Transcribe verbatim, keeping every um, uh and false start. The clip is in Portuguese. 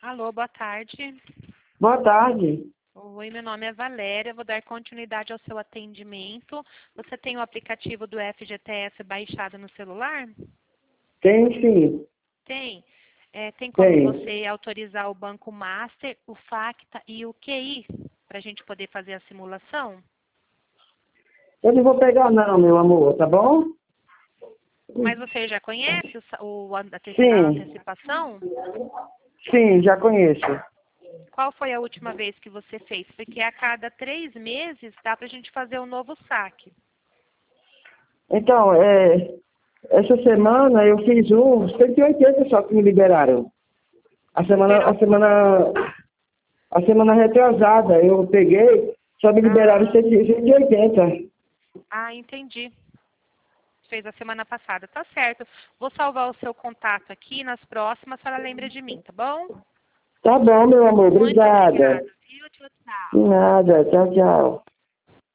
Alô, boa tarde. Boa tarde. Oi, meu nome é Valéria, vou dar continuidade ao seu atendimento. Você tem o aplicativo do F G T S baixado no celular? Tem sim. Tem. É, tem como Tem. você autorizar o Banco Master, o Facta e o Q I para a gente poder fazer a simulação? Eu não vou pegar não, meu amor, tá bom? Mas você já conhece o, sa- o, a, ante- a Sim. antecipação? Sim, já conheço. Qual foi a última vez que você fez? Porque a cada três meses dá para a gente fazer um novo saque. Então, é, essa semana eu fiz um cento e oitenta só que me liberaram. A semana, Liberou? a semana, a semana retrasada eu peguei, só me liberaram Ah, cento e oitenta. ah, entendi. Fez a semana passada, tá certo. Vou salvar o seu contato aqui, nas próximas a senhora lembra de mim, tá bom? Tá bom, meu amor, Muito obrigada. obrigada, viu? Tchau, De tchau. nada, tchau, tchau.